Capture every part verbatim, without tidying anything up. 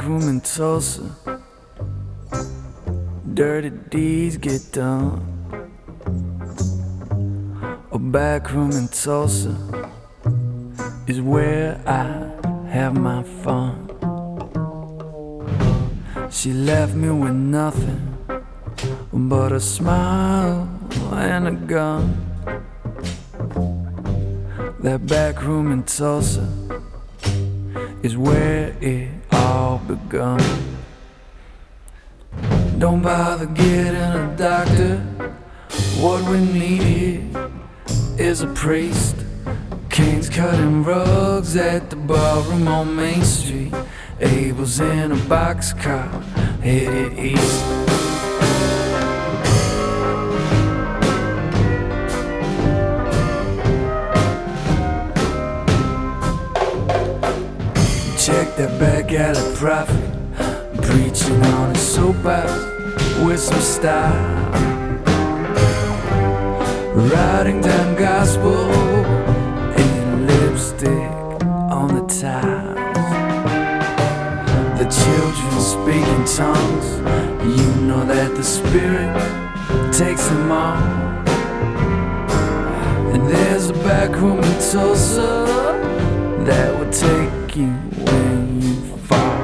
room in Tulsa, dirty deeds get done. A back room in Tulsa is where I have my fun. She left me with nothing but a smile and a gun. That back room in Tulsa is where it all begun. Don't bother getting a doctor. What we need here is a priest. Kings cutting rugs at the ballroom on Main Street. Abel's in a boxcar headed east. Check that back alley prophet, preaching on his soapbox with some style, writing down gospel in lipstick on the tiles. The children speak in tongues, you know that the Spirit takes them all. And there's a back room in Tulsa that will take you when you fall.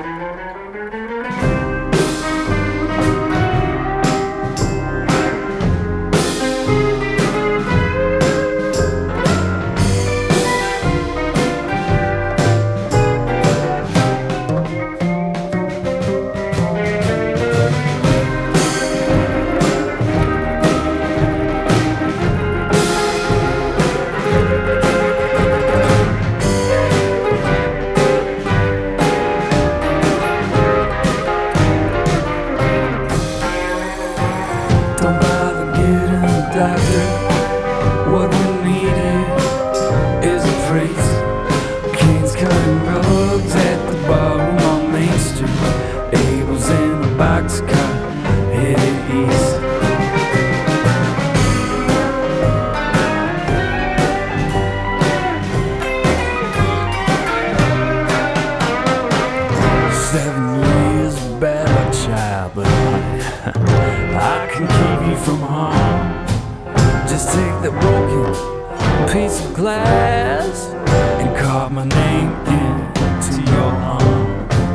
Doctor, what we needed is a priest. Kings cutting rugs at the ballroom on Main Street. Abel's in a boxcar headed east. Seven years of bad luck, child, but I can keep you from harm. Just take that broken piece of glass and carve my name into your arm.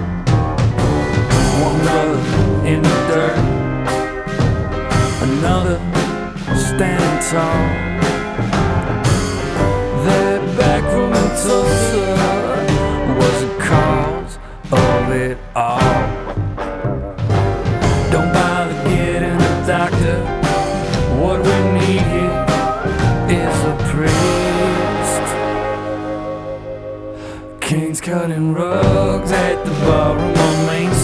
One brother in the dirt, another standing tall. That back room in Tulsa was the cause of it all. Don't bother getting a doctor. What we need here is a priest. Kings cutting rugs at the ballroom on Main Street.